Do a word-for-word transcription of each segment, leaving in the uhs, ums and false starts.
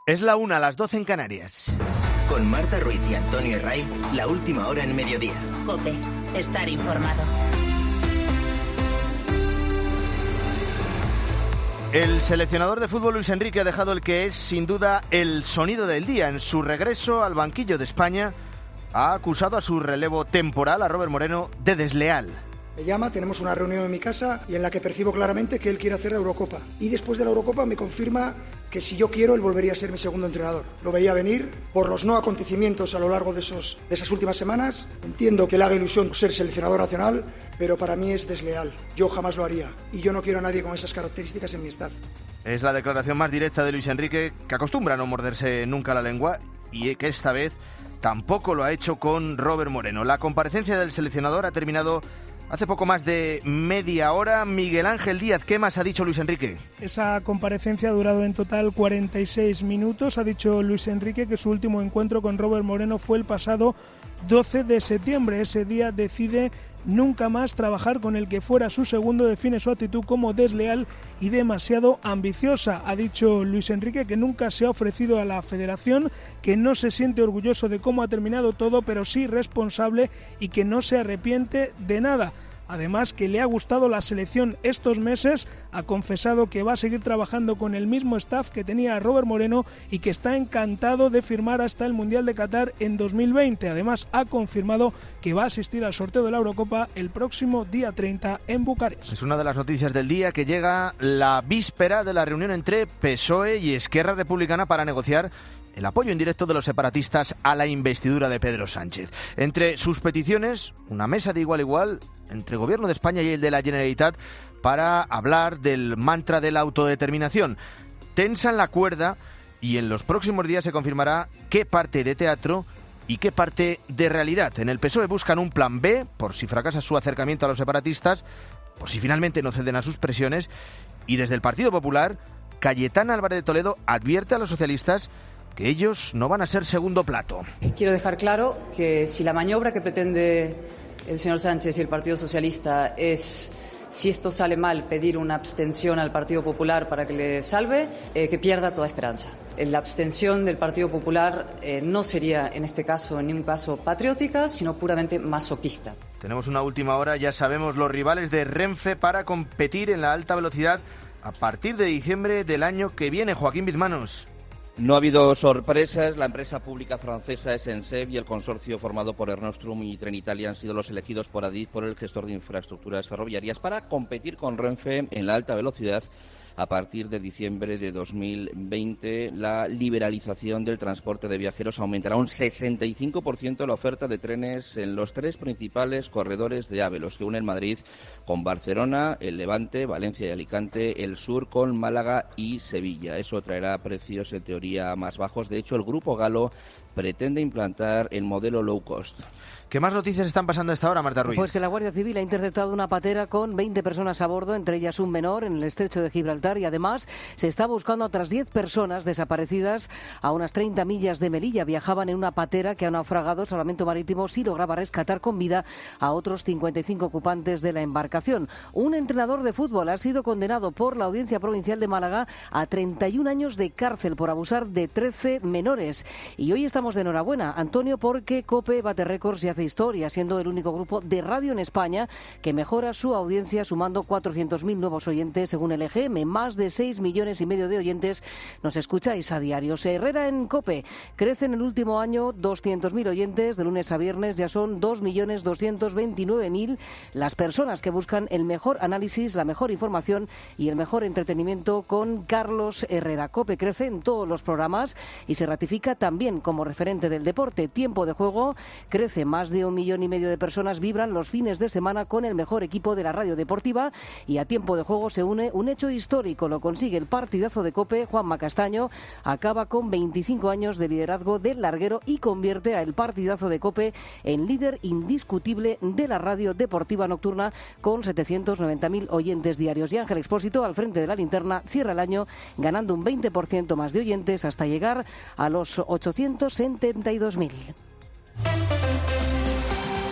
Es la una, a las doce en Canarias. Con Marta Ruiz y Antonio Herray, la última hora en mediodía. COPE, estar informado. El seleccionador de fútbol Luis Enrique ha dejado el que es, sin duda, el sonido del día. En su regreso al banquillo de España, ha acusado a su relevo temporal, a Robert Moreno, de desleal. Me llama, tenemos una reunión en mi casa y en la que percibo claramente que él quiere hacer la Eurocopa. Y después de la Eurocopa me confirma que si yo quiero, él volvería a ser mi segundo entrenador. Lo veía venir por los no acontecimientos a lo largo de, esos, de esas últimas semanas. Entiendo que le haga ilusión ser seleccionador nacional, pero para mí es desleal. Yo jamás lo haría y yo no quiero a nadie con esas características en mi staff. Es la declaración más directa de Luis Enrique, que acostumbra a no morderse nunca la lengua y que esta vez tampoco lo ha hecho con Robert Moreno. La comparecencia del seleccionador ha terminado hace poco más de media hora. Miguel Ángel Díaz, ¿qué más ha dicho Luis Enrique? Esa comparecencia ha durado en total cuarenta y seis minutos. Ha dicho Luis Enrique que su último encuentro con Robert Moreno fue el pasado doce de septiembre. Ese día decide nunca más trabajar con el que fuera su segundo. Define su actitud como desleal y demasiado ambiciosa. Ha dicho Luis Enrique que nunca se ha ofrecido a la federación, que no se siente orgulloso de cómo ha terminado todo, pero sí responsable y que no se arrepiente de nada. Además, que le ha gustado la selección estos meses, ha confesado que va a seguir trabajando con el mismo staff que tenía Robert Moreno y que está encantado de firmar hasta el Mundial de Qatar en dos mil veinte. Además, ha confirmado que va a asistir al sorteo de la Eurocopa el próximo día treinta en Bucarest. Es una de las noticias del día, que llega la víspera de la reunión entre P S O E y Esquerra Republicana para negociar el apoyo indirecto de los separatistas a la investidura de Pedro Sánchez. Entre sus peticiones, una mesa de igual a igual entre el Gobierno de España y el de la Generalitat para hablar del mantra de la autodeterminación. Tensan la cuerda y en los próximos días se confirmará qué parte de teatro y qué parte de realidad. En el P S O E buscan un plan B por si fracasa su acercamiento a los separatistas, por si finalmente no ceden a sus presiones, y desde el Partido Popular, Cayetana Álvarez de Toledo advierte a los socialistas que ellos no van a ser segundo plato. Quiero dejar claro que si la maniobra que pretende el señor Sánchez y el Partido Socialista es, si esto sale mal, pedir una abstención al Partido Popular para que le salve, eh, que pierda toda esperanza. La abstención del Partido Popular eh, no sería, en este caso, en ningún caso patriótica, sino puramente masoquista. Tenemos una última hora, ya sabemos los rivales de Renfe para competir en la alta velocidad a partir de diciembre del año que viene. Joaquín Bizmanos. No ha habido sorpresas. La empresa pública francesa S N C F y el consorcio formado por Ernostrum y Trenitalia han sido los elegidos por Adif, por el gestor de infraestructuras ferroviarias, para competir con Renfe en la alta velocidad a partir de diciembre de dos mil veinte. La liberalización del transporte de viajeros aumentará un sesenta y cinco por ciento la oferta de trenes en los tres principales corredores de AVE, los que unen Madrid con Barcelona, el Levante, Valencia y Alicante, el sur con Málaga y Sevilla. Eso traerá precios en teoría más bajos. De hecho, el grupo galo pretende implantar el modelo low cost. ¿Qué más noticias están pasando a esta hora, Marta Ruiz? Pues que la Guardia Civil ha interceptado una patera con veinte personas a bordo, entre ellas un menor, en el estrecho de Gibraltar, y además se está buscando a otras diez personas desaparecidas a unas treinta millas de Melilla. Viajaban en una patera que ha naufragado. Salvamento Marítimo sí lograba rescatar con vida a otros cincuenta y cinco ocupantes de la embarcación. Un entrenador de fútbol ha sido condenado por la Audiencia Provincial de Málaga a treinta y un años de cárcel por abusar de trece menores. Y hoy estamos de enhorabuena, Antonio, porque COPE bate récords y hace historia, siendo el único grupo de radio en España que mejora su audiencia sumando cuatrocientos mil nuevos oyentes según el E G M. Más de seis millones y medio de oyentes nos escucháis a diario. Herrera en COPE crece en el último año doscientos mil oyentes. De lunes a viernes ya son dos millones doscientos veintinueve mil las personas que buscan el mejor análisis, la mejor información y el mejor entretenimiento con Carlos Herrera. COPE crece en todos los programas y se ratifica también como referente del deporte. Tiempo de juego crece. Más de un millón y medio de personas vibran los fines de semana con el mejor equipo de la radio deportiva, y a Tiempo de juego se une un hecho histórico. Lo consigue el partidazo de COPE. Juanma Castaño acaba con veinticinco años de liderazgo del larguero y convierte a el partidazo de COPE en líder indiscutible de la radio deportiva nocturna con setecientos noventa mil oyentes diarios. Y Ángel Expósito, al frente de la linterna, cierra el año ganando un veinte por ciento más de oyentes hasta llegar a los ochocientos setenta y dos mil.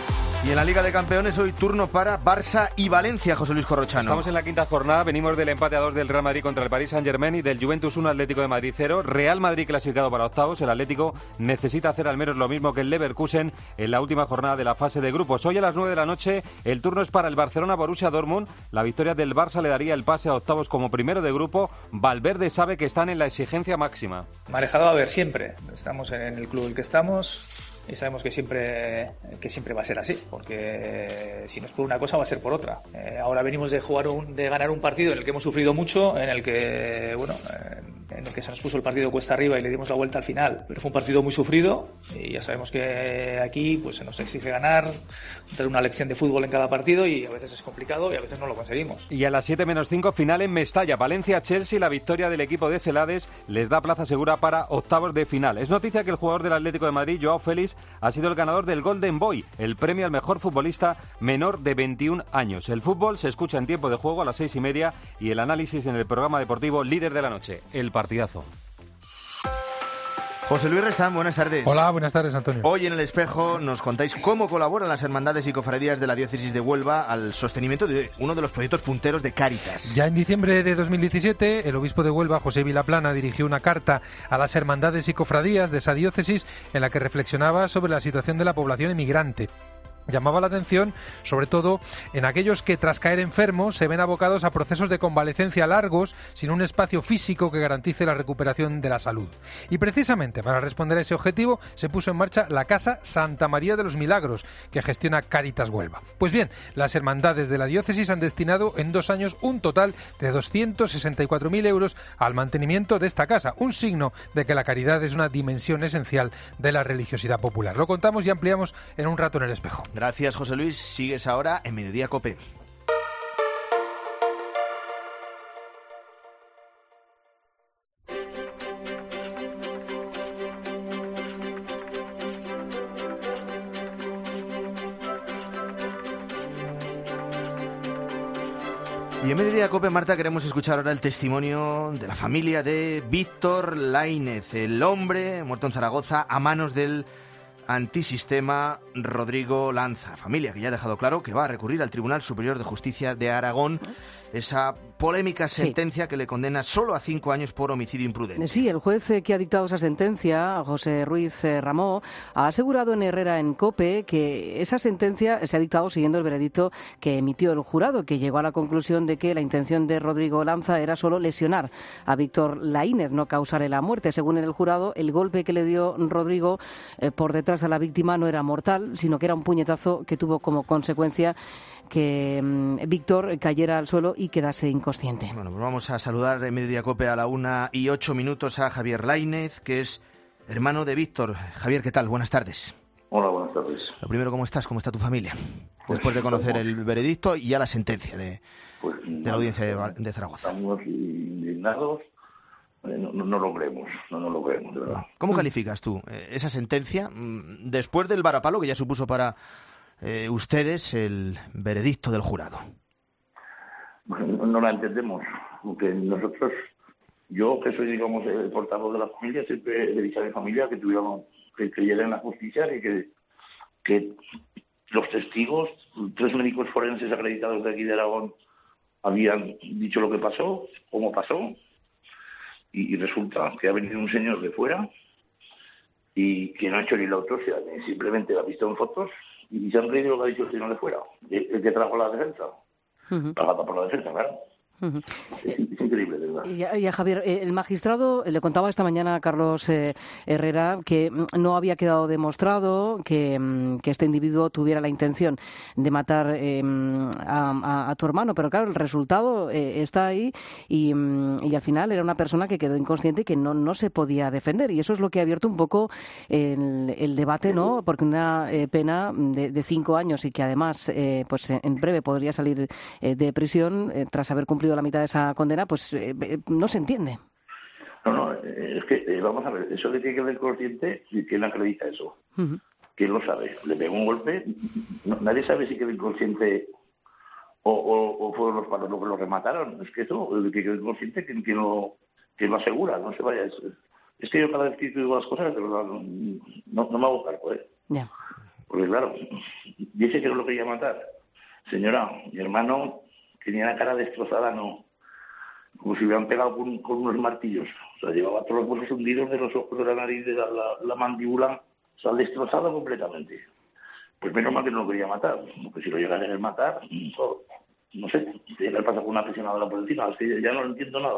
Y en la Liga de Campeones hoy turno para Barça y Valencia, José Luis Corrochano. Estamos en la quinta jornada, venimos del empate a dos del Real Madrid contra el Paris Saint-Germain y del Juventus uno, Atlético de Madrid cero. Real Madrid clasificado para octavos, el Atlético necesita hacer al menos lo mismo que el Leverkusen en la última jornada de la fase de grupos. Hoy a las nueve de la noche el turno es para el Barcelona-Borussia Dortmund. La victoria del Barça le daría el pase a octavos como primero de grupo. Valverde sabe que están en la exigencia máxima. Marejado a ver siempre, estamos en el club en el que estamos. Y sabemos que siempre que siempre va a ser así, porque si no es por una cosa va a ser por otra. Eh, ahora venimos de jugar un, de ganar un partido en el que hemos sufrido mucho, en el que bueno, en el que se nos puso el partido cuesta arriba y le dimos la vuelta al final. Pero fue un partido muy sufrido y ya sabemos que aquí pues se nos exige ganar, dar una lección de fútbol en cada partido y a veces es complicado y a veces no lo conseguimos. Y a las siete menos cinco final en Mestalla, Valencia-Chelsea. La victoria del equipo de Celades les da plaza segura para octavos de final. Es noticia que el jugador del Atlético de Madrid, Joao Félix, ha sido el ganador del Golden Boy, el premio al mejor futbolista menor de veintiún años. El fútbol se escucha en tiempo de juego a las seis y media y el análisis en el programa deportivo Líder de la Noche, el partidazo. José Luis Restán, buenas tardes. Hola, buenas tardes, Antonio. Hoy en El Espejo nos contáis cómo colaboran las hermandades y cofradías de la diócesis de Huelva al sostenimiento de uno de los proyectos punteros de Cáritas. Ya en diciembre de dos mil diecisiete, el obispo de Huelva, José Vilaplana, dirigió una carta a las hermandades y cofradías de esa diócesis en la que reflexionaba sobre la situación de la población emigrante. Llamaba la atención, sobre todo, en aquellos que tras caer enfermos se ven abocados a procesos de convalecencia largos sin un espacio físico que garantice la recuperación de la salud. Y precisamente para responder a ese objetivo se puso en marcha la Casa Santa María de los Milagros, que gestiona Cáritas Huelva. Pues bien, las hermandades de la diócesis han destinado en dos años un total de doscientos sesenta y cuatro mil euros al mantenimiento de esta casa, un signo de que la caridad es una dimensión esencial de la religiosidad popular. Lo contamos y ampliamos en un rato en El Espejo. Gracias, José Luis. Sigues ahora en Mediodía COPE. Y en Mediodía COPE, Marta, queremos escuchar ahora el testimonio de la familia de Víctor Laínez, el hombre muerto en Zaragoza a manos del antisistema Rodrigo Lanza. Familia que ya ha dejado claro que va a recurrir al Tribunal Superior de Justicia de Aragón esa polémica sentencia sí. que le condena solo a cinco años por homicidio imprudente. Sí, el juez eh, que ha dictado esa sentencia, José Ruiz eh, Ramón, ha asegurado en Herrera en COPE que esa sentencia se ha dictado siguiendo el veredicto que emitió el jurado, que llegó a la conclusión de que la intención de Rodrigo Lanza era solo lesionar a Víctor Laínez, no causarle la muerte. Según el jurado, el golpe que le dio Rodrigo eh, por detrás a la víctima no era mortal, sino que era un puñetazo que tuvo como consecuencia que um, Víctor cayera al suelo y quedase inconsciente. Bueno, pues vamos a saludar en Mediodía COPE a la una y ocho minutos a Javier Laínez, que es hermano de Víctor. Javier, ¿qué tal? Buenas tardes. Hola, buenas tardes. Lo primero, ¿cómo estás? ¿Cómo está tu familia? Pues después de conocer el veredicto y ya la sentencia de, pues, de la audiencia de, de Zaragoza. Estamos indignados. No, no, no lo creemos, no, no lo creemos, de verdad. ¿Cómo calificas tú eh, esa sentencia después del varapalo que ya supuso para eh, ustedes el veredicto del jurado? Pues no, no la entendemos, porque nosotros, yo que soy, digamos, el portavoz de la familia, siempre he dicho a mi familia que tuviéramos, que creyera en la justicia y que, que los testigos, tres médicos forenses acreditados de aquí de Aragón, habían dicho lo que pasó, cómo pasó. Y resulta que ha venido un señor de fuera y que no ha hecho ni la autopsia, ni simplemente la ha visto en fotos y se han creído lo que ha dicho el señor de fuera, el que trajo la defensa, uh-huh. pagada por la defensa, claro. Uh-huh. Es, es increíble, de verdad. Y a, y a Javier, eh, el magistrado le contaba esta mañana a Carlos eh, Herrera que no había quedado demostrado que, que este individuo tuviera la intención de matar eh, a, a, a tu hermano, pero claro, el resultado eh, está ahí y, y al final era una persona que quedó inconsciente y que no, no se podía defender, y eso es lo que ha abierto un poco el, el debate, ¿no? Porque una eh, pena de, de cinco años y que además eh, pues en breve podría salir eh, de prisión eh, tras haber cumplido la mitad de esa condena, pues eh, no se entiende. No, no, es que, eh, vamos a ver, eso de que quede consciente, ¿quién acredita eso? Uh-huh. ¿Quién lo sabe? Le pegó un golpe, no, nadie sabe si quedó inconsciente o, o, o fueron los palos los que lo remataron. Es que eso, el que quedó inconsciente, ¿quién, quién, lo, quién lo asegura? No se vaya. Es, es que yo cada vez que digo las cosas, de verdad, no, no me hago cargo, ¿eh? Ya. Porque claro, dice que no lo quería matar. Señora, mi hermano tenía la cara destrozada, no, como si hubieran pegado con, con unos martillos. O sea, llevaba todos los huesos hundidos de los ojos, de la nariz, de la, la, la mandíbula, o sea, destrozado completamente. Pues menos mal que no lo quería matar, porque si lo llegara a querer matar, todo, no sé, si le pasa con una aficionadora por encima, es que ya no entiendo nada.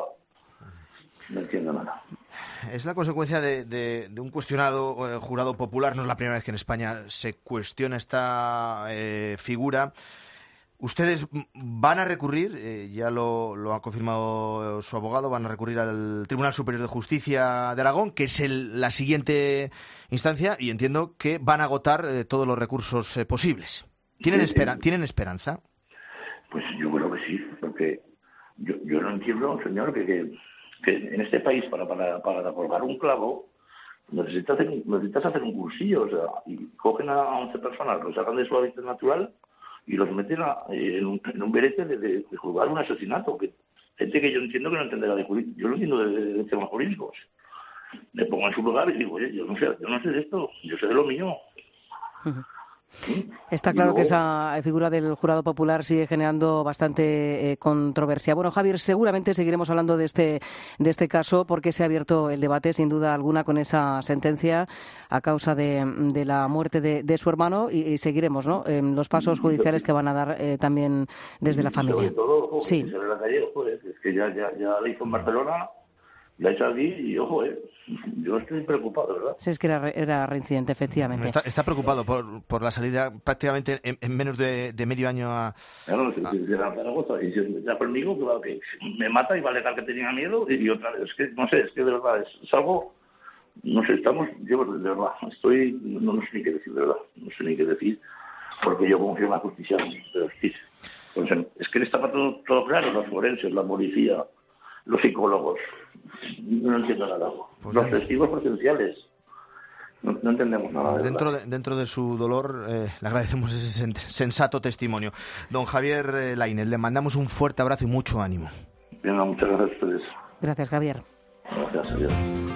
No entiendo nada. Es la consecuencia de, de, de un cuestionado eh, jurado popular. No es la primera vez que en España se cuestiona esta eh, figura. Ustedes van a recurrir, eh, ya lo, lo ha confirmado su abogado, van a recurrir al Tribunal Superior de Justicia de Aragón, que es el, la siguiente instancia, y entiendo que van a agotar eh, todos los recursos eh, posibles. ¿Tienen, Sí, espera, sí. ¿Tienen esperanza? Pues yo creo que sí, porque yo, yo no entiendo, señor, que, que, que en este país para, para, para colgar un clavo necesitas hacer, necesitas hacer un cursillo, o sea, y cogen a once personas, los sacan de su hábitat natural y los meten a, en, un, en un berete de, de, de juzgar un asesinato, que gente que yo entiendo que no entenderá de jurídico, yo no entiendo de, de, de temas jurídicos. Me pongo en su lugar y digo, oye, yo no sé, yo no sé de esto, yo sé de lo mío. Uh-huh. ¿Sí? Está Y claro luego, que esa figura del jurado popular sigue generando bastante eh, controversia. Bueno, Javier, seguramente seguiremos hablando de este de este caso porque se ha abierto el debate, sin duda alguna, con esa sentencia a causa de, de la muerte de, de su hermano y, y seguiremos, ¿no?, en los pasos judiciales que van a dar eh, también desde la familia. Sobre todo, ojo, Sí. que se le la calle, joder, es que ya, ya, ya la hizo en Barcelona, la ha hecho aquí y, ojo, eh, yo estoy preocupado, ¿verdad? Sí, es que era, re- era reincidente, efectivamente. Está, está preocupado por, por la salida prácticamente en, en menos de, de medio año a... Ya no, si, si, si era Zaragoza, y si ya conmigo, que, va, que me mata y va a alegar que tenía miedo, y, y otra vez, es que, no sé, es que de verdad, es, es algo, no sé, estamos, yo de verdad, estoy, no, no sé ni qué decir, de verdad, no sé ni qué decir, porque yo confío en la justicia de justicia. Pues, es que le está todo, todo claro, los forenses, la policía, los psicólogos, no entiendo nada. Pues los nada. testigos presenciales, no, no entendemos nada. De Dentro verdad. de, dentro de su dolor, eh, le agradecemos ese sen- sensato testimonio. Don Javier eh, Lainez, le mandamos un fuerte abrazo y mucho ánimo. Venga, muchas gracias a ustedes. Gracias, Javier. Gracias, adiós.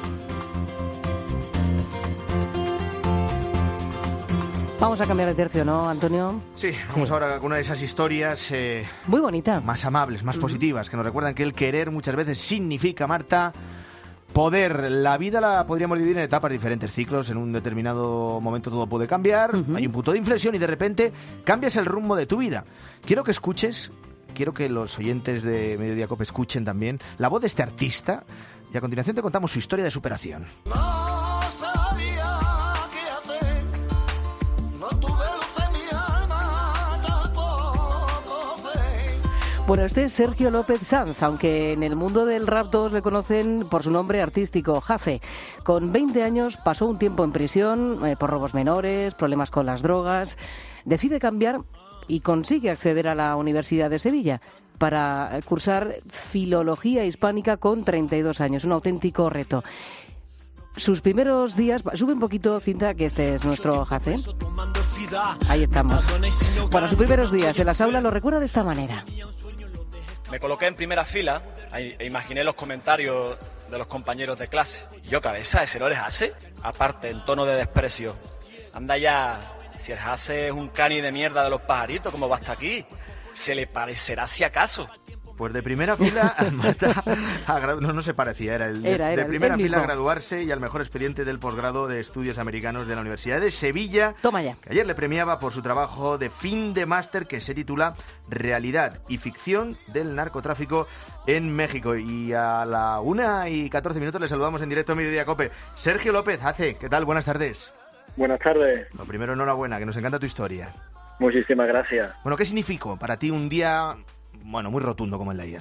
Vamos a cambiar de tercio, ¿no, Antonio? Sí, vamos ahora con una de esas historias eh, Muy bonita. más amables, más positivas, que nos recuerdan que el querer muchas veces significa, Marta, poder. La vida la podríamos dividir en etapas, diferentes ciclos. En un determinado momento todo puede cambiar, Ujú. hay un punto de inflexión y de repente cambias el rumbo de tu vida. Quiero que escuches, quiero que los oyentes de Mediodía Cope escuchen también la voz de este artista y a continuación te contamos su historia de superación. No sabía qué hacer, no tuve luz en mi alma, tampoco fe. Bueno, este es Sergio López Sanz, aunque en el mundo del rap todos le conocen por su nombre artístico, Jase. Con veinte años pasó un tiempo en prisión eh, por robos menores, problemas con las drogas. Decide cambiar y consigue acceder a la Universidad de Sevilla para cursar Filología Hispánica con treinta y dos años. Un auténtico reto. Sus primeros días... Sube un poquito, Cinta, que este es nuestro Jase. Ahí estamos. Bueno, sus primeros días en las aulas lo recuerda de esta manera. Me coloqué en primera fila e imaginé los comentarios de los compañeros de clase. Yo, cabeza, ¿ese no eres Jase? Aparte, en tono de desprecio. Anda ya, si el Jase es un cani de mierda de los pajaritos, ¿cómo va hasta aquí? ¿Se le parecerá si acaso? Pues de primera fila, Marta, a gra- no, no se parecía, era el de, Era, era de primera el fila a mismo. graduarse y al mejor expediente del posgrado de estudios americanos de la Universidad de Sevilla. Toma ya. Que ayer le premiaba por su trabajo de fin de máster que se titula Realidad y ficción del narcotráfico en México. Y a la una y catorce minutos le saludamos en directo a Mediodía Cope. Sergio López Hace, ¿qué tal? Buenas tardes. Buenas tardes. Lo primero, enhorabuena, que nos encanta tu historia. Muchísimas gracias. Bueno, ¿qué significó para ti un día, bueno, muy rotundo como el de ayer?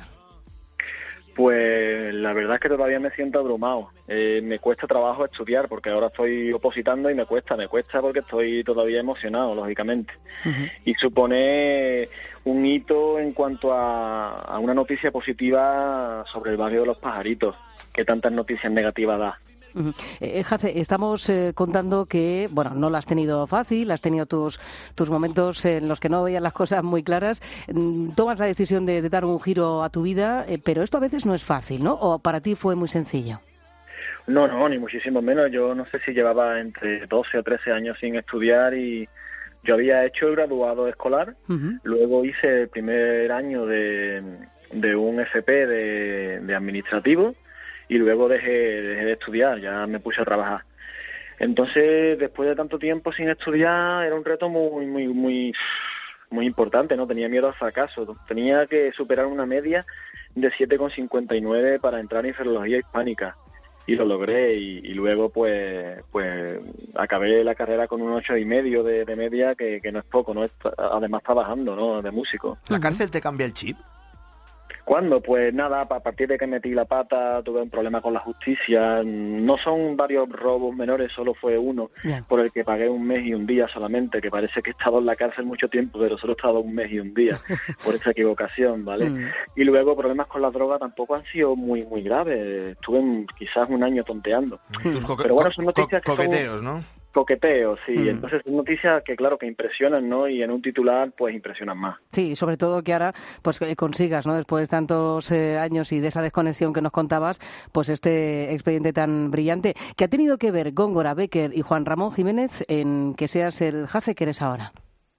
Pues la verdad es que todavía me siento abrumado. Eh, me cuesta trabajo estudiar porque ahora estoy opositando y me cuesta, me cuesta porque estoy todavía emocionado, lógicamente. Y supone un hito en cuanto a, a una noticia positiva sobre el barrio de los pajaritos, que tantas noticias negativas da. Ujú. Eh, Jase, estamos eh, contando que, bueno, no lo has tenido fácil, has tenido tus tus momentos en los que no veías las cosas muy claras, mm, tomas la decisión de, de dar un giro a tu vida, eh, pero esto a veces no es fácil, ¿no? ¿O para ti fue muy sencillo? No, no, ni muchísimo menos. Yo no sé si llevaba entre doce o trece años sin estudiar y, Yo había hecho el graduado escolar, Uh-huh. luego hice el primer año de, de un F P de, de administrativo y luego dejé, dejé de estudiar, ya me puse a trabajar. Entonces, después de tanto tiempo sin estudiar, era un reto muy, muy, muy, muy importante, ¿no? Tenía miedo al fracaso, tenía que superar una media de siete coma cincuenta y nueve para entrar en filología hispánica. Y lo logré y, y luego pues pues acabé la carrera con un ocho y medio de, de media que, que no es poco, no es, además trabajando, ¿no? De músico. ¿La cárcel te cambia el chip? ¿Cuándo? Pues nada, a partir de que metí la pata tuve un problema con la justicia. No son varios robos menores, solo fue uno, Yeah. por el que pagué un mes y un día solamente, que parece que he estado en la cárcel mucho tiempo, pero solo he estado un mes y un día por esa equivocación, ¿vale? Mm. Y luego problemas con la droga tampoco han sido muy muy graves. Estuve en- quizás un año tonteando. Tus coque- Pero bueno, co- son noticias que son- coqueteos, ¿no? Coqueteo, sí. Mm. Entonces son noticias que claro que impresionan, ¿no? Y en un titular pues impresionan más. Sí, sobre todo que ahora pues que consigas, ¿no? Después de tantos eh, años y de esa desconexión que nos contabas, pues este expediente tan brillante. ¿Qué ha tenido que ver Góngora, Becker y Juan Ramón Jiménez en que seas el jefe que eres ahora?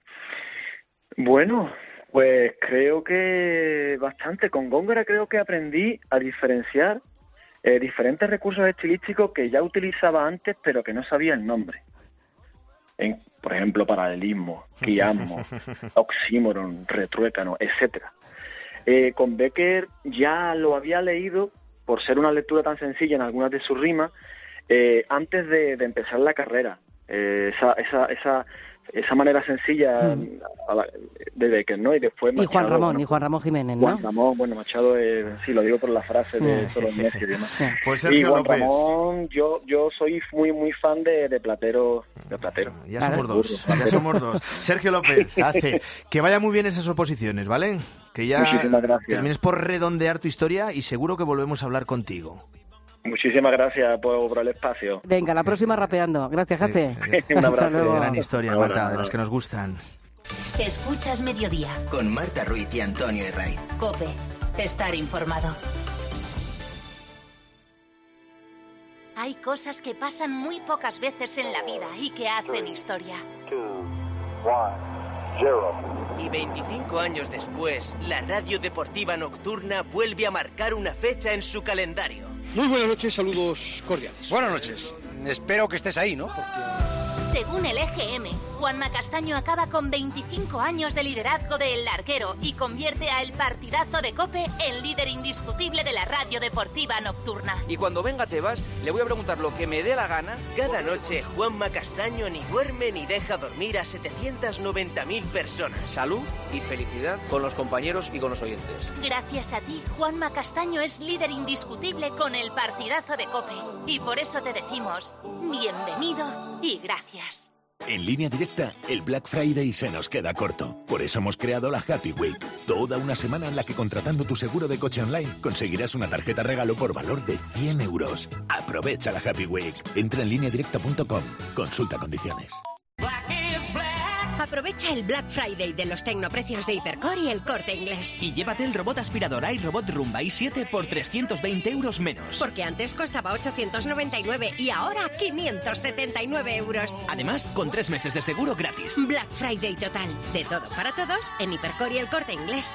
Bueno, pues creo que bastante. Con Góngora creo que aprendí a diferenciar eh, diferentes recursos estilísticos que ya utilizaba antes, pero que no sabía el nombre. En, por ejemplo, paralelismo, quiasmo, oxímoron, retruécano, etcétera. Eh, con Becker ya lo había leído, por ser una lectura tan sencilla en algunas de sus rimas, eh, antes de, de empezar la carrera. Eh, esa, esa, esa, esa manera sencilla Mm. a la- de Becker, ¿no? Y después Y Juan Machado, Ramón, bueno, y Juan Ramón Jiménez, ¿no? Juan Ramón, bueno, Machado, eh, sí, lo digo por la frase de Mm. todos los meses y demás. Pues Y Sergio Juan López. Ramón, yo yo soy muy muy fan de, de Platero, de Platero. Ya somos dos, ya somos dos. Sergio López, hace que vaya muy bien esas oposiciones, ¿vale? Que ya Muchísimas gracias. termines por redondear tu historia y seguro que volvemos a hablar contigo. Muchísimas gracias por, por el espacio. Venga, la próxima rapeando. Gracias, Jace. Un abrazo. Hasta luego. Gran historia, Ahora, Marta, de ahora. las que nos gustan. Escuchas Mediodía. Con Marta Ruiz y Antonio Herraiz. Cope. Estar informado. Hay cosas que pasan muy pocas veces en la vida y que hacen historia. Y veinticinco años después, la radio deportiva nocturna vuelve a marcar una fecha en su calendario. Muy buenas noches, saludos cordiales. Buenas noches. Espero que estés ahí, ¿no? Porque... Según el E G M, Juanma Castaño acaba con veinticinco años de liderazgo de El Larguero y convierte a El Partidazo de COPE en líder indiscutible de la radio deportiva nocturna. Y cuando venga Tebas, le voy a preguntar lo que me dé la gana. Cada noche, Juanma Castaño ni duerme ni deja dormir a setecientas noventa mil personas. Salud y felicidad con los compañeros y con los oyentes. Gracias a ti, Juanma Castaño es líder indiscutible con El Partidazo de COPE. Y por eso te decimos, bienvenido y gracias. En Línea Directa, el Black Friday se nos queda corto. Por eso hemos creado la Happy Week. Toda una semana en la que contratando tu seguro de coche online conseguirás una tarjeta regalo por valor de cien euros. Aprovecha la Happy Week. Entra en línea directa punto com. Consulta condiciones. Aprovecha el Black Friday de los tecnoprecios de Hipercore y El Corte Inglés. Y llévate el robot aspiradora y robot Rumba i siete por trescientos veinte euros menos. Porque antes costaba ochocientos noventa y nueve y ahora quinientos setenta y nueve euros. Además, con tres meses de seguro gratis. Black Friday total. De todo para todos en Hipercore y El Corte Inglés.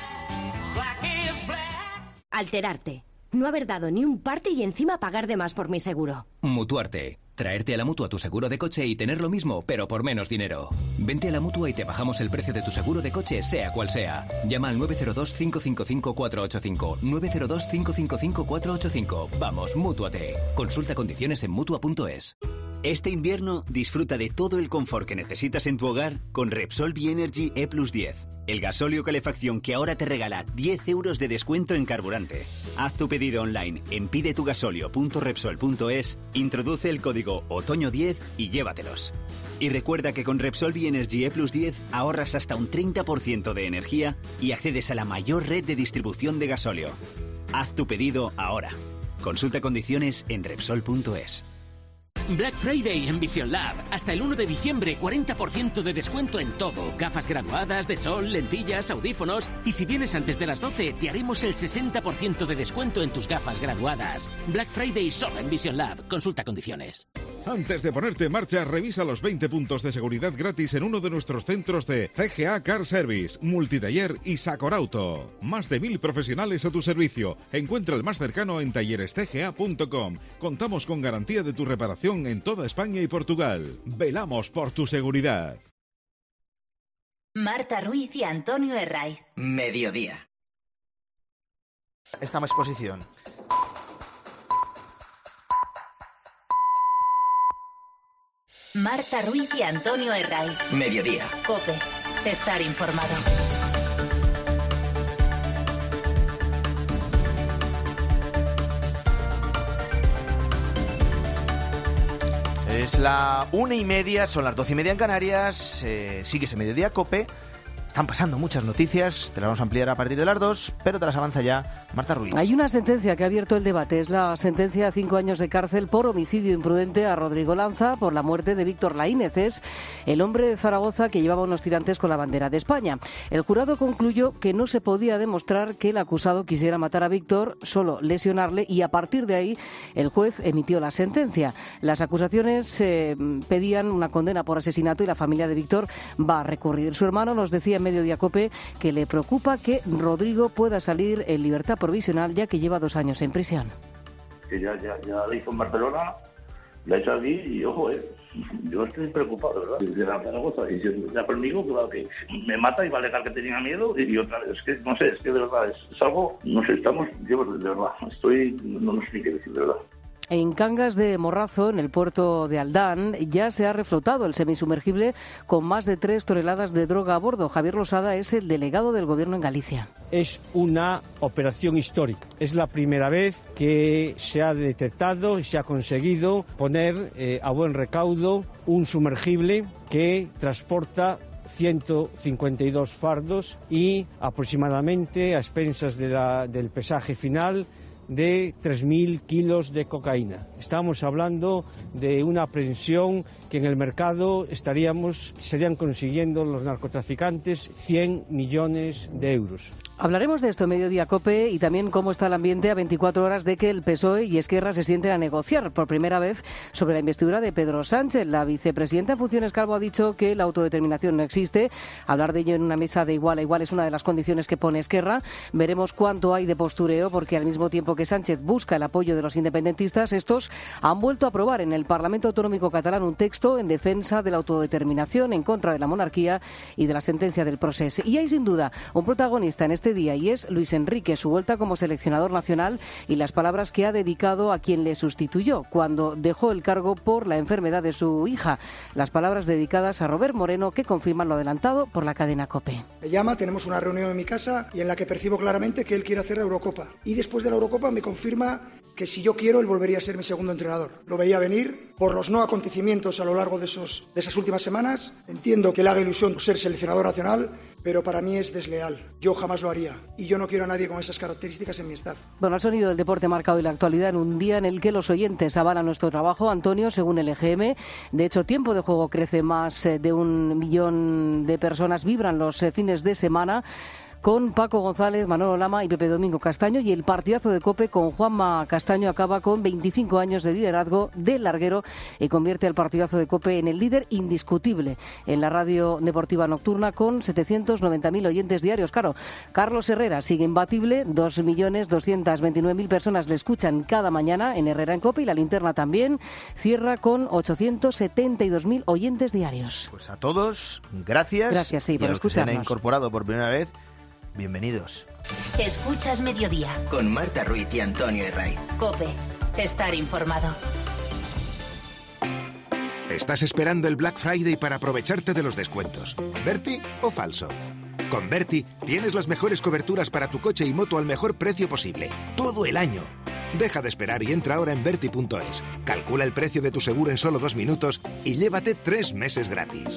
Alterarte. No haber dado ni un parte y encima pagar de más por mi seguro. Mutuarte. Traerte a la Mutua tu seguro de coche y tener lo mismo, pero por menos dinero. Vente a la Mutua y te bajamos el precio de tu seguro de coche, sea cual sea. Llama al nueve cero dos, cinco cinco cinco, cuatro ocho cinco. nueve cero dos, cinco cinco cinco, cuatro ocho cinco. Vamos, Mútuate. Consulta condiciones en Mutua punto es. Este invierno disfruta de todo el confort que necesitas en tu hogar con Repsol B-Energy E plus diez. El gasóleo calefacción que ahora te regala diez euros de descuento en carburante. Haz tu pedido online en pidetugasolio punto repsol punto es, introduce el código otoño diez y llévatelos. Y recuerda que con Repsol B-Energy E plus diez ahorras hasta un treinta por ciento de energía y accedes a la mayor red de distribución de gasóleo. Haz tu pedido ahora. Consulta condiciones en repsol punto es. Black Friday en Vision Lab. Hasta el uno de diciembre, cuarenta por ciento de descuento en todo. Gafas graduadas, de sol, lentillas, audífonos. Y si vienes antes de las doce, te haremos el sesenta por ciento de descuento en tus gafas graduadas. Black Friday solo en Vision Lab. Consulta condiciones. Antes de ponerte en marcha, revisa los veinte puntos de seguridad gratis en uno de nuestros centros de C G A Car Service, Multitaller y Sacorauto. Más de mil profesionales a tu servicio. Encuentra el más cercano en talleres t g a punto com. Contamos con garantía de tu reparación en toda España y Portugal. Velamos por tu seguridad. Marta Ruiz y Antonio Herraiz. Mediodía. Esta exposición. Marta Ruiz y Antonio Herraiz. Mediodía. COPE. Estar informado. Es la una y media, son las doce y media en Canarias. Eh, sigues en Mediodía COPE. Están pasando muchas noticias, te las vamos a ampliar a partir de las dos, pero te las avanza ya Marta Ruiz. Hay una sentencia que ha abierto el debate, es la sentencia a cinco años de cárcel por homicidio imprudente a Rodrigo Lanza por la muerte de Víctor Laínez, es el hombre de Zaragoza que llevaba unos tirantes con la bandera de España. El jurado concluyó que no se podía demostrar que el acusado quisiera matar a Víctor, solo lesionarle, y a partir de ahí el juez emitió la sentencia. Las acusaciones eh, pedían una condena por asesinato y la familia de Víctor va a recurrir. Su hermano nos decía en Mediodía COPE que le preocupa que Rodrigo pueda salir en libertad provisional ya que lleva dos años en prisión. Que ya, ya, ya la hizo en Barcelona, la he hecho aquí y ojo, eh, yo estoy preocupado, ¿verdad? De la Zaragoza, y si ya conmigo, claro que me mata y va a alegar que tenía miedo y otra vez, es que no sé, es que de verdad es, es algo, no sé, estamos, yo de verdad, estoy, no, no sé ni qué decir, de verdad. En Cangas de Morrazo, en el puerto de Aldán, ya se ha reflotado el semisumergible con más de tres toneladas de droga a bordo. Javier Losada es el delegado del Gobierno en Galicia. Es una operación histórica. Es la primera vez que se ha detectado y se ha conseguido poner eh, a buen recaudo un sumergible que transporta ciento cincuenta y dos fardos y aproximadamente, a expensas de la, del pesaje final, de tres mil kilos de cocaína. Estamos hablando de una aprehensión que en el mercado estaríamos, estarían consiguiendo los narcotraficantes cien millones de euros. Hablaremos de esto en Mediodía COPE y también cómo está el ambiente a veinticuatro horas de que el P S O E y Esquerra se sienten a negociar por primera vez sobre la investidura de Pedro Sánchez. La vicepresidenta en funciones Calvo ha dicho que la autodeterminación no existe. Hablar de ello en una mesa de igual a igual es una de las condiciones que pone Esquerra. Veremos cuánto hay de postureo, porque al mismo tiempo que Sánchez busca el apoyo de los independentistas, estos han vuelto a aprobar en el Parlamento Autonómico catalán un texto en defensa de la autodeterminación, en contra de la monarquía y de la sentencia del Procés. Y hay sin duda un protagonista en este día y es Luis Enrique, su vuelta como seleccionador nacional y las palabras que ha dedicado a quien le sustituyó cuando dejó el cargo por la enfermedad de su hija. Las palabras dedicadas a Robert Moreno, que confirman lo adelantado por la cadena COPE. Me llama, tenemos una reunión en mi casa y en la que percibo claramente que él quiere hacer la Eurocopa. Y después de la Eurocopa me confirma que si yo quiero, él volvería a ser mi segundo entrenador. Lo veía venir por los no acontecimientos a lo largo de, esos, de esas últimas semanas. Entiendo que le haga ilusión ser seleccionador nacional, pero para mí es desleal. Yo jamás lo haría. Y yo no quiero a nadie con esas características en mi staff. Bueno, el sonido del deporte marca hoy la actualidad en un día en el que los oyentes avalan nuestro trabajo. Antonio, según el E G M, de hecho, tiempo de juego crece más de un millón de personas. Vibran los fines de semana con Paco González, Manolo Lama y Pepe Domingo Castaño, y el partidazo de COPE con Juanma Castaño acaba con veinticinco años de liderazgo del larguero y convierte al partidazo de COPE en el líder indiscutible en la radio deportiva nocturna con setecientos noventa mil oyentes diarios. Claro, Carlos Herrera sigue imbatible, dos millones doscientas veintinueve mil personas le escuchan cada mañana en Herrera en COPE, y la linterna también cierra con ochocientos setenta y dos mil oyentes diarios. Pues a todos, gracias. Gracias, sí, y por a los que se han escucharnos. incorporado por primera vez, bienvenidos. Escuchas Mediodía. Con Marta Ruiz y Antonio Herraiz. COPE. Estar informado. ¿Estás esperando el Black Friday para aprovecharte de los descuentos? ¿Berti o falso? Con Berti tienes las mejores coberturas para tu coche y moto al mejor precio posible, todo el año. Deja de esperar y entra ahora en Berti punto es. Calcula el precio de tu seguro en solo dos minutos y llévate tres meses gratis.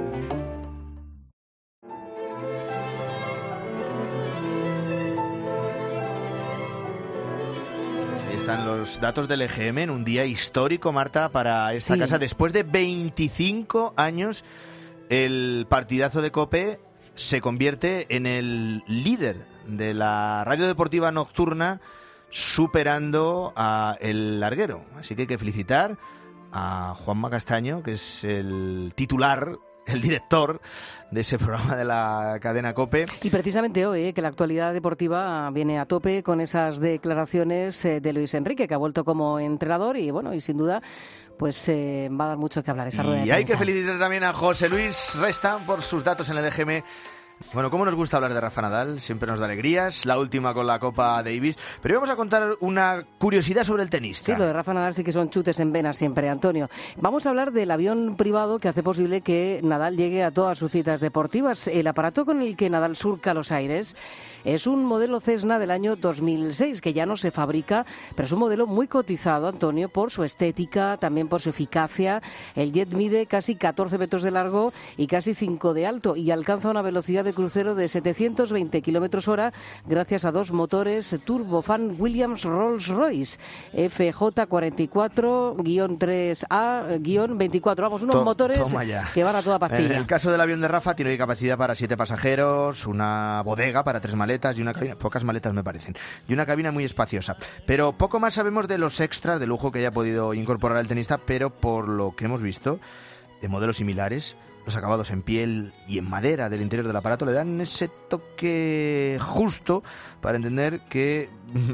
Están los datos del E G M en un día histórico, Marta, para esta Sí. casa. Después de veinticinco años, el partidazo de COPE se convierte en el líder de la radio deportiva nocturna, superando a El Larguero. Así que hay que felicitar a Juanma Castaño, que es el titular, el director de ese programa de la cadena COPE. Y precisamente hoy, eh, que la actualidad deportiva viene a tope con esas declaraciones eh, de Luis Enrique, que ha vuelto como entrenador y, bueno, y sin duda, pues eh, va a dar mucho que hablar esa rueda de prensa. Y hay que felicitar también a José Luis Resta por sus datos en el E G M. Bueno, cómo nos gusta hablar de Rafa Nadal, siempre nos da alegrías, la última con la Copa Davis, pero vamos a contar una curiosidad sobre el tenista. Sí, lo de Rafa Nadal sí que son chutes en venas siempre, Antonio. Vamos a hablar del avión privado que hace posible que Nadal llegue a todas sus citas deportivas. El aparato con el que Nadal surca los aires es un modelo Cessna del año dos mil seis, que ya no se fabrica, pero es un modelo muy cotizado, Antonio, por su estética, también por su eficacia. El jet mide casi catorce metros de largo y casi cinco de alto y alcanza una velocidad de crucero de setecientos veinte kilómetros hora gracias a dos motores turbofan Williams Rolls-Royce F J cuarenta y cuatro tres A veinticuatro. Vamos, unos To- motores toma que van a toda pastilla. En el caso del avión de Rafa tiene capacidad para siete pasajeros, una bodega para tres maletas y una cabina, pocas maletas me parecen, y una cabina muy espaciosa. Pero poco más sabemos de los extras de lujo que haya podido incorporar el tenista, pero por lo que hemos visto de modelos similares, los acabados en piel y en madera del interior del aparato le dan ese toque justo para entender que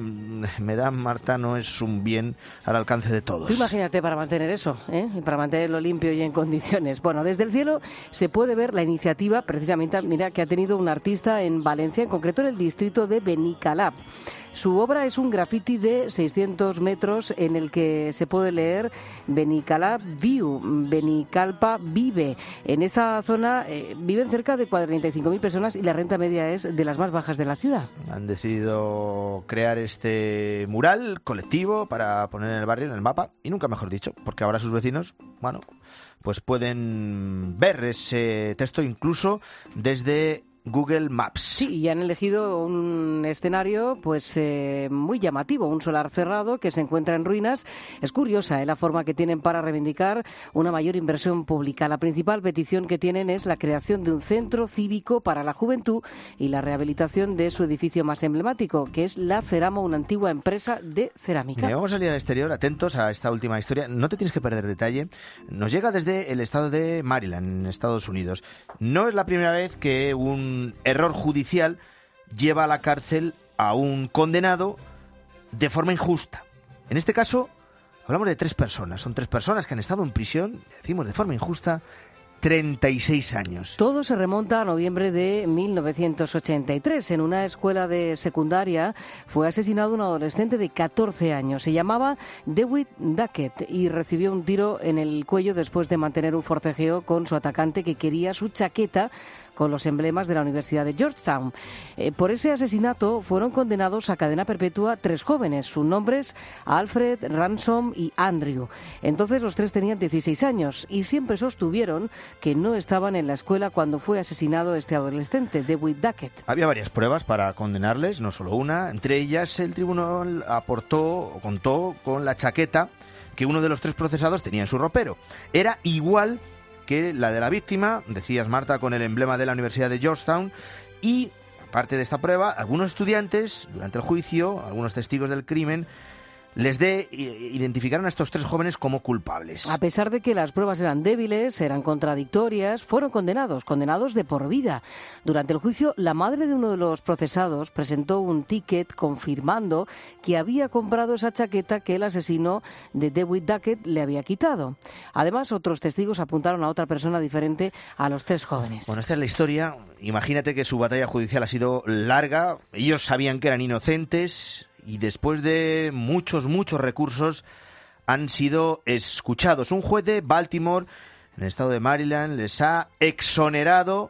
me da Marta no es un bien al alcance de todos. Tú imagínate para mantener eso, ¿eh? Y para mantenerlo limpio y en condiciones. Bueno, desde el cielo se puede ver la iniciativa, precisamente, mira, que ha tenido un artista en Valencia, en concreto en el distrito de Benicalap. Su obra es un graffiti de seiscientos metros en el que se puede leer Benicalap View, Benicalpa vive. En esa zona eh, viven cerca de cuarenta y cinco mil personas y la renta media es de las más bajas de la ciudad. Han decidido crear este mural colectivo para poner en el barrio, en el mapa, y nunca mejor dicho, porque ahora sus vecinos, bueno, pues pueden ver ese texto incluso desde Google Maps. Sí, y han elegido un escenario pues eh, muy llamativo, un solar cerrado que se encuentra en ruinas. Es curiosa eh, la forma que tienen para reivindicar una mayor inversión pública. La principal petición que tienen es la creación de un centro cívico para la juventud y la rehabilitación de su edificio más emblemático, que es la Ceramo, una antigua empresa de cerámica. Mira, vamos a salir al exterior, atentos a esta última historia. No te tienes que perder detalle. Nos llega desde el estado de Maryland, en Estados Unidos. No es la primera vez que un error judicial lleva a la cárcel a un condenado de forma injusta. En este caso, hablamos de tres personas. Son tres personas que han estado en prisión, decimos de forma injusta, treinta y seis años. Todo se remonta a noviembre de mil novecientos ochenta y tres. En una escuela de secundaria fue asesinado un adolescente de catorce años. Se llamaba Dewitt Duckett y recibió un tiro en el cuello después de mantener un forcejeo con su atacante que quería su chaqueta con los emblemas de la Universidad de Georgetown. Eh, por ese asesinato fueron condenados a cadena perpetua tres jóvenes. Sus nombres, Alfred, Ransom y Andrew. Entonces los tres tenían dieciséis años y siempre sostuvieron que no estaban en la escuela cuando fue asesinado este adolescente, Dewitt Duckett. Había varias pruebas para condenarles, no solo una. Entre ellas, el tribunal aportó o contó con la chaqueta que uno de los tres procesados tenía en su ropero. Era igual que la de la víctima, decías Marta, con el emblema de la Universidad de Georgetown. Y, aparte de esta prueba, algunos estudiantes, durante el juicio, algunos testigos del crimen, les de identificaron a estos tres jóvenes como culpables. A pesar de que las pruebas eran débiles, eran contradictorias, fueron condenados, condenados de por vida. Durante el juicio, la madre de uno de los procesados presentó un ticket confirmando que había comprado esa chaqueta que el asesino de Dewitt Duckett le había quitado. Además, otros testigos apuntaron a otra persona diferente a los tres jóvenes. Bueno, esta es la historia. Imagínate que su batalla judicial ha sido larga. Ellos sabían que eran inocentes y después de muchos, muchos recursos han sido escuchados. Un juez de Baltimore, en el estado de Maryland, les ha exonerado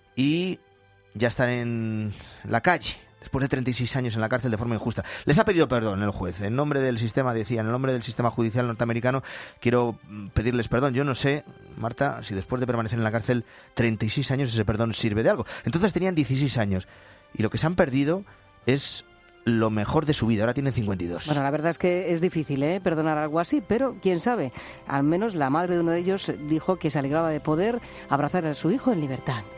y ya están en la calle, después de treinta y seis años en la cárcel de forma injusta. Les ha pedido perdón el juez. En nombre del sistema, decía, en nombre del sistema judicial norteamericano, quiero pedirles perdón. Yo no sé, Marta, si después de permanecer en la cárcel treinta y seis años ese perdón sirve de algo. Entonces tenían dieciséis años y lo que se han perdido es lo mejor de su vida. Ahora tienen cincuenta y dos. Bueno, la verdad es que es difícil ¿eh? perdonar algo así, pero quién sabe. Al menos la madre de uno de ellos dijo que se alegraba de poder abrazar a su hijo en libertad.